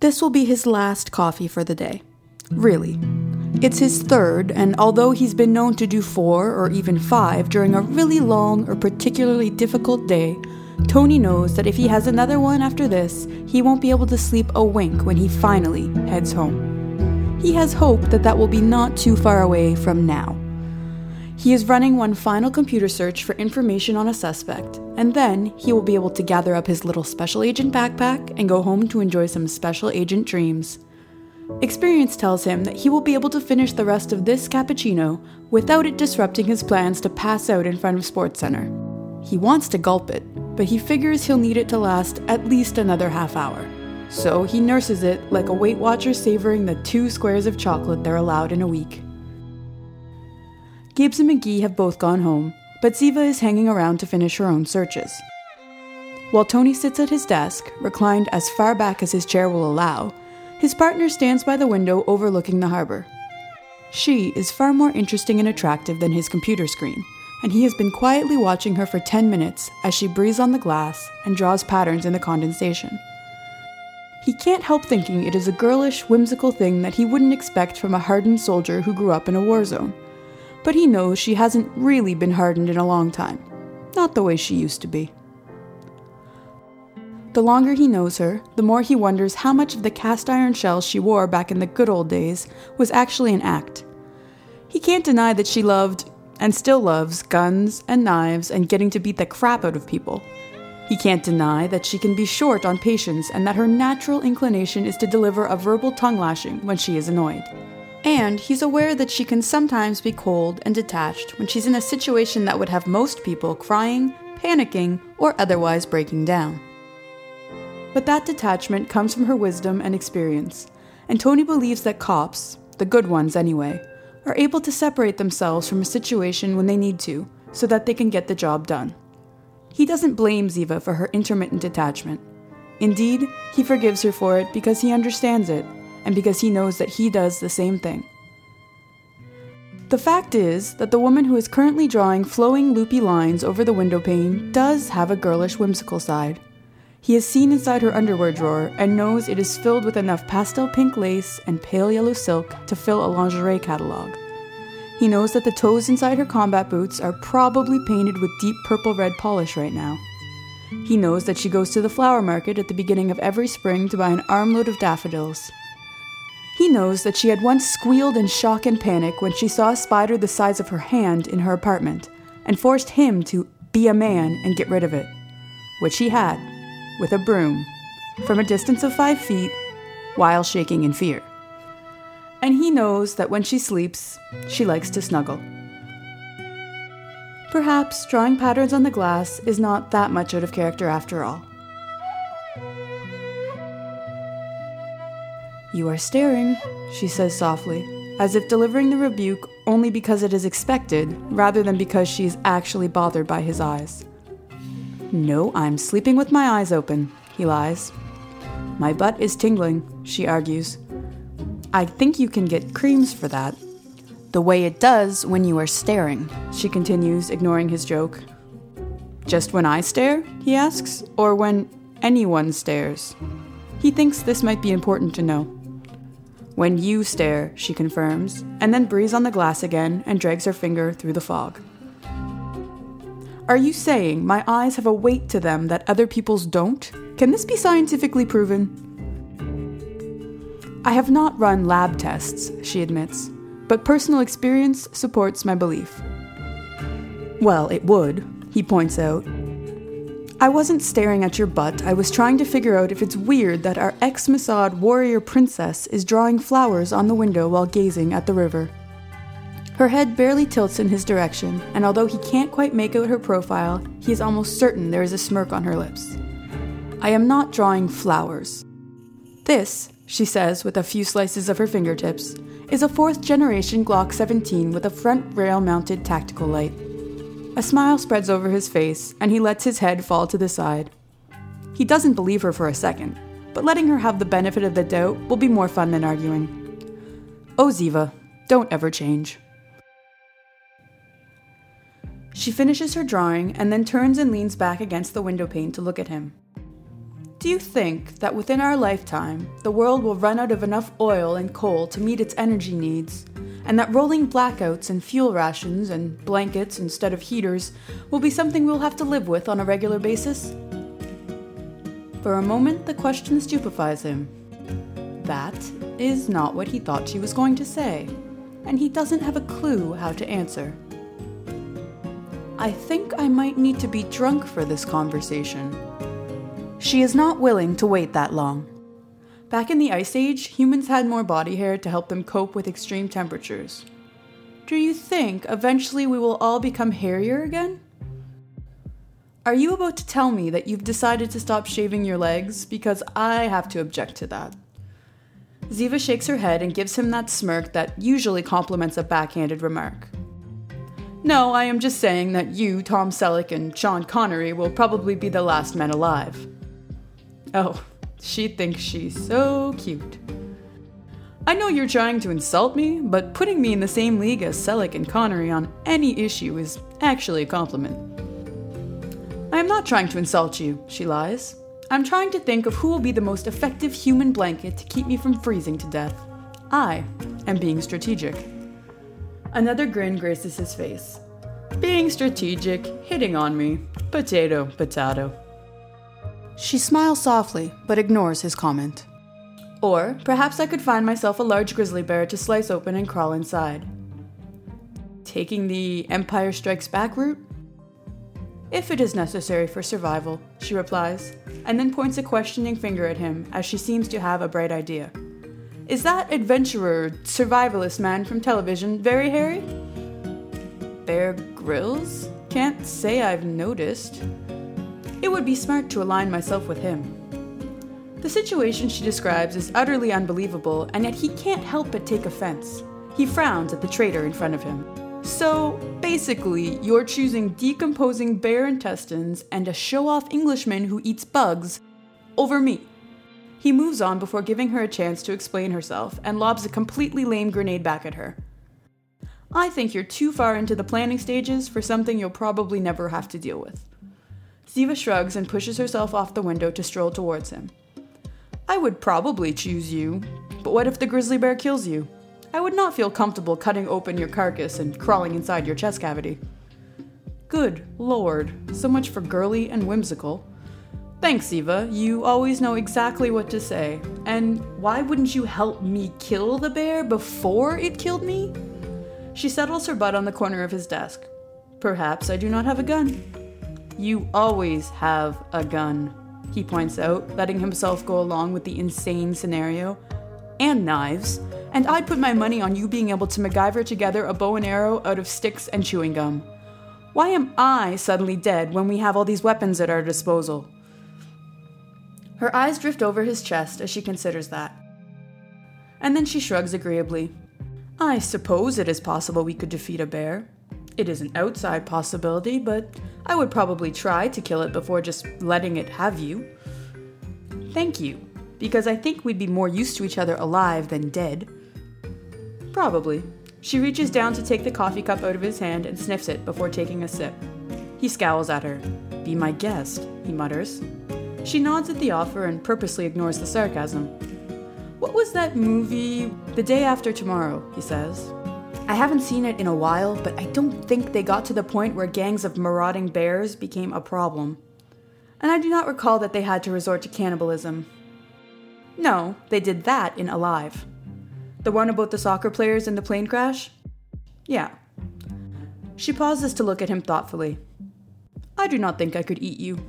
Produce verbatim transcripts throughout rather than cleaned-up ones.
This will be his last coffee for the day. Really. It's his third, and although he's been known to do four or even five during a really long or particularly difficult day, Tony knows that if he has another one after this, he won't be able to sleep a wink when he finally heads home. He has hope that that will be not too far away from now. He is running one final computer search for information on a suspect, and then he will be able to gather up his little special agent backpack and go home to enjoy some special agent dreams. Experience tells him that he will be able to finish the rest of this cappuccino without it disrupting his plans to pass out in front of SportsCenter. He wants to gulp it, but he figures he'll need it to last at least another half hour. So he nurses it like a Weight Watcher savoring the two squares of chocolate they're allowed in a week. Gibbs and McGee have both gone home, but Ziva is hanging around to finish her own searches. While Tony sits at his desk, reclined as far back as his chair will allow, his partner stands by the window overlooking the harbor. She is far more interesting and attractive than his computer screen, and he has been quietly watching her for ten minutes as she breathes on the glass and draws patterns in the condensation. He can't help thinking it is a girlish, whimsical thing that he wouldn't expect from a hardened soldier who grew up in a war zone. But he knows she hasn't really been hardened in a long time. Not the way she used to be. The longer he knows her, the more he wonders how much of the cast iron shell she wore back in the good old days was actually an act. He can't deny that she loved, and still loves, guns and knives and getting to beat the crap out of people. He can't deny that she can be short on patience and that her natural inclination is to deliver a verbal tongue lashing when she is annoyed. And he's aware that she can sometimes be cold and detached when she's in a situation that would have most people crying, panicking, or otherwise breaking down. But that detachment comes from her wisdom and experience, and Tony believes that cops, the good ones anyway, are able to separate themselves from a situation when they need to, so that they can get the job done. He doesn't blame Ziva for her intermittent detachment. Indeed, he forgives her for it because he understands it, and because he knows that he does the same thing. The fact is that the woman who is currently drawing flowing, loopy lines over the window pane does have a girlish, whimsical side. He has seen inside her underwear drawer and knows it is filled with enough pastel pink lace and pale yellow silk to fill a lingerie catalog. He knows that the toes inside her combat boots are probably painted with deep purple-red polish right now. He knows that she goes to the flower market at the beginning of every spring to buy an armload of daffodils. He knows that she had once squealed in shock and panic when she saw a spider the size of her hand in her apartment and forced him to be a man and get rid of it, which he had, with a broom, from a distance of five feet, while shaking in fear. And he knows that when she sleeps, she likes to snuggle. Perhaps drawing patterns on the glass is not that much out of character after all. "You are staring," she says softly, as if delivering the rebuke only because it is expected, rather than because she is actually bothered by his eyes. "No, I'm sleeping with my eyes open," he lies. "My butt is tingling," she argues. "I think you can get creams for that." "The way it does when you are staring," she continues, ignoring his joke. "Just when I stare?" he asks, "or when anyone stares?" He thinks this might be important to know. "When you stare," she confirms, and then breathes on the glass again and drags her finger through the fog. "Are you saying my eyes have a weight to them that other people's don't? Can this be scientifically proven?" "I have not run lab tests," she admits, "but personal experience supports my belief." "Well, it would," he points out. "I wasn't staring at your butt. I was trying to figure out if it's weird that our ex-Mossad warrior princess is drawing flowers on the window while gazing at the river." Her head barely tilts in his direction, and although he can't quite make out her profile, he is almost certain there is a smirk on her lips. "I am not drawing flowers. This," she says with a few slices of her fingertips, "is a fourth-generation Glock seventeen with a front rail-mounted tactical light." A smile spreads over his face, and he lets his head fall to the side. He doesn't believe her for a second, but letting her have the benefit of the doubt will be more fun than arguing. "Oh, Ziva, don't ever change." She finishes her drawing and then turns and leans back against the window pane to look at him. Do you think that within our lifetime, the world will run out of enough oil and coal to meet its energy needs, and that rolling blackouts and fuel rations and blankets instead of heaters will be something we'll have to live with on a regular basis? For a moment, the question stupefies him. That is not what he thought she was going to say, and he doesn't have a clue how to answer. I think I might need to be drunk for this conversation. She is not willing to wait that long. Back in the Ice Age, humans had more body hair to help them cope with extreme temperatures. Do you think eventually we will all become hairier again? Are you about to tell me that you've decided to stop shaving your legs? Because I have to object to that. Ziva shakes her head and gives him that smirk that usually compliments a backhanded remark. No, I am just saying that you, Tom Selleck, and Sean Connery will probably be the last men alive. Oh, she thinks she's so cute. I know you're trying to insult me, but putting me in the same league as Selleck and Connery on any issue is actually a compliment. I am not trying to insult you, she lies. I'm trying to think of who will be the most effective human blanket to keep me from freezing to death. I am being strategic. Another grin graces his face. Being strategic, hitting on me, potato, potato. She smiles softly, but ignores his comment. Or perhaps I could find myself a large grizzly bear to slice open and crawl inside. Taking the Empire Strikes Back route? If it is necessary for survival, she replies, and then points a questioning finger at him as she seems to have a bright idea. Is that adventurer, survivalist man from television very hairy? Bear Grylls? Can't say I've noticed. It would be smart to align myself with him. The situation she describes is utterly unbelievable, and yet he can't help but take offense. He frowns at the traitor in front of him. So, basically, you're choosing decomposing bear intestines and a show-off Englishman who eats bugs over me. He moves on before giving her a chance to explain herself and lobs a completely lame grenade back at her. I think you're too far into the planning stages for something you'll probably never have to deal with. Ziva shrugs and pushes herself off the window to stroll towards him. I would probably choose you, but what if the grizzly bear kills you? I would not feel comfortable cutting open your carcass and crawling inside your chest cavity. Good lord, so much for girly and whimsical. Thanks, Ziva, you always know exactly what to say. And why wouldn't you help me kill the bear before it killed me? She settles her butt on the corner of his desk. Perhaps I do not have a gun. You always have a gun, he points out, letting himself go along with the insane scenario. And knives. And I'd put my money on you being able to MacGyver together a bow and arrow out of sticks and chewing gum. Why am I suddenly dead when we have all these weapons at our disposal? Her eyes drift over his chest as she considers that. And then she shrugs agreeably. I suppose it is possible we could defeat a bear. It is an outside possibility, but I would probably try to kill it before just letting it have you. Thank you, because I think we'd be more used to each other alive than dead. Probably. She reaches down to take the coffee cup out of his hand and sniffs it before taking a sip. He scowls at her. Be my guest, he mutters. She nods at the offer and purposely ignores the sarcasm. What was that movie, The Day After Tomorrow, he says. I haven't seen it in a while, but I don't think they got to the point where gangs of marauding bears became a problem. And I do not recall that they had to resort to cannibalism. No, they did that in Alive. The one about the soccer players in the plane crash? Yeah. She pauses to look at him thoughtfully. I do not think I could eat you.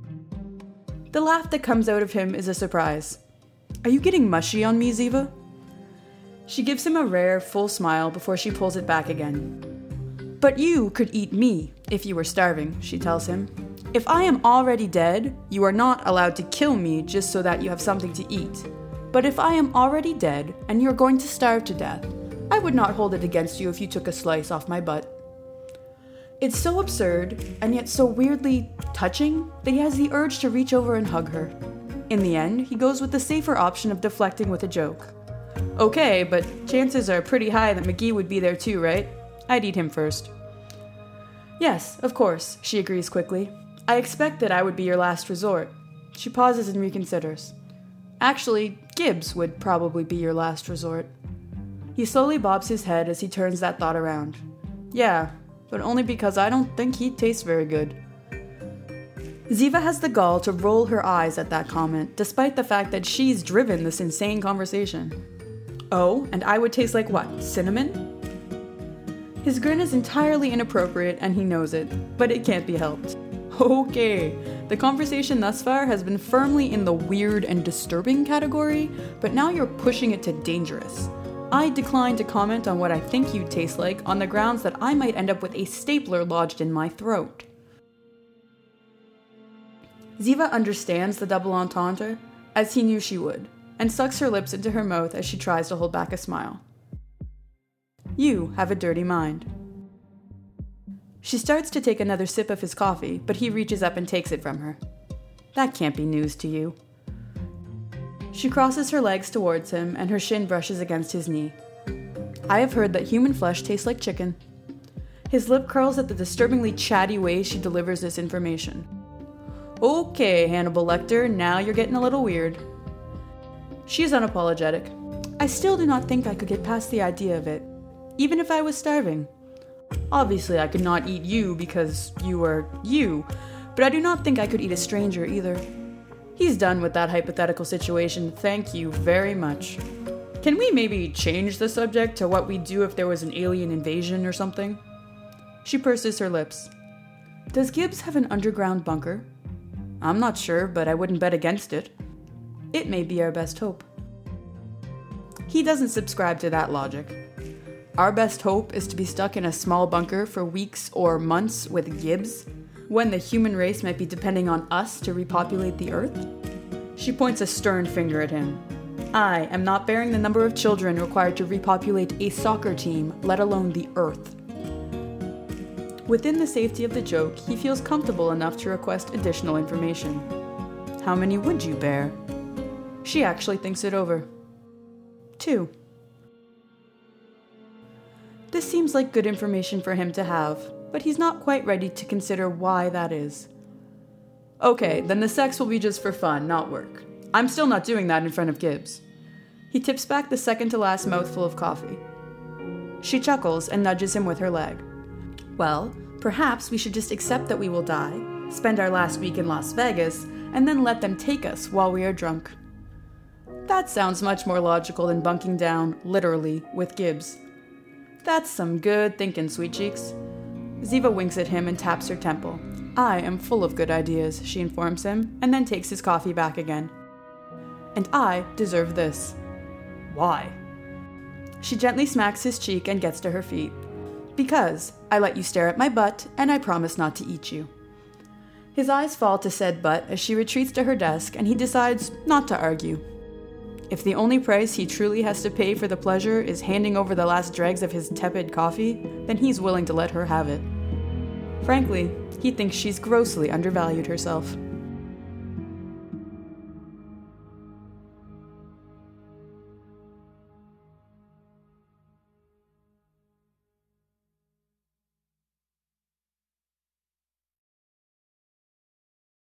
The laugh that comes out of him is a surprise. Are you getting mushy on me, Ziva? She gives him a rare, full smile before she pulls it back again. But you could eat me if you were starving, she tells him. If I am already dead, you are not allowed to kill me just so that you have something to eat. But if I am already dead and you're going to starve to death, I would not hold it against you if you took a slice off my butt. It's so absurd, and yet so weirdly touching, that he has the urge to reach over and hug her. In the end, he goes with the safer option of deflecting with a joke. Okay, but chances are pretty high that McGee would be there too, right? I'd eat him first. Yes, of course, she agrees quickly. I expect that I would be your last resort. She pauses and reconsiders. Actually, Gibbs would probably be your last resort. He slowly bobs his head as he turns that thought around. Yeah, but only because I don't think he tastes very good. Ziva has the gall to roll her eyes at that comment, despite the fact that she's driven this insane conversation. Oh, and I would taste like what? Cinnamon? His grin is entirely inappropriate and he knows it, but it can't be helped. Okay, the conversation thus far has been firmly in the weird and disturbing category, but now you're pushing it to dangerous. I decline to comment on what I think you'd taste like on the grounds that I might end up with a stapler lodged in my throat. Ziva understands the double entendre, as he knew she would, and sucks her lips into her mouth as she tries to hold back a smile. You have a dirty mind. She starts to take another sip of his coffee, but he reaches up and takes it from her. That can't be news to you. She crosses her legs towards him, and her shin brushes against his knee. I have heard that human flesh tastes like chicken. His lip curls at the disturbingly chatty way she delivers this information. Okay, Hannibal Lecter, now you're getting a little weird. She is unapologetic. I still do not think I could get past the idea of it, even if I was starving. Obviously, I could not eat you because you are you, but I do not think I could eat a stranger either. He's done with that hypothetical situation, thank you very much. Can we maybe change the subject to what we'd do if there was an alien invasion or something? She purses her lips. Does Gibbs have an underground bunker? I'm not sure, but I wouldn't bet against it. It may be our best hope. He doesn't subscribe to that logic. Our best hope is to be stuck in a small bunker for weeks or months with Gibbs, when the human race might be depending on us to repopulate the Earth? She points a stern finger at him. I am not bearing the number of children required to repopulate a soccer team, let alone the Earth. Within the safety of the joke, he feels comfortable enough to request additional information. How many would you bear? She actually thinks it over. Two. This seems like good information for him to have, but he's not quite ready to consider why that is. Okay, then the sex will be just for fun, not work. I'm still not doing that in front of Gibbs. He tips back the second-to-last mouthful of coffee. She chuckles and nudges him with her leg. Well, perhaps we should just accept that we will die, spend our last week in Las Vegas, and then let them take us while we are drunk. That sounds much more logical than bunking down, literally, with Gibbs. That's some good thinking, sweet cheeks. Ziva winks at him and taps her temple. I am full of good ideas, she informs him, and then takes his coffee back again. And I deserve this. Why? She gently smacks his cheek and gets to her feet. Because I let you stare at my butt, and I promise not to eat you. His eyes fall to said butt as she retreats to her desk, and he decides not to argue. If the only price he truly has to pay for the pleasure is handing over the last dregs of his tepid coffee, then he's willing to let her have it. Frankly, he thinks she's grossly undervalued herself.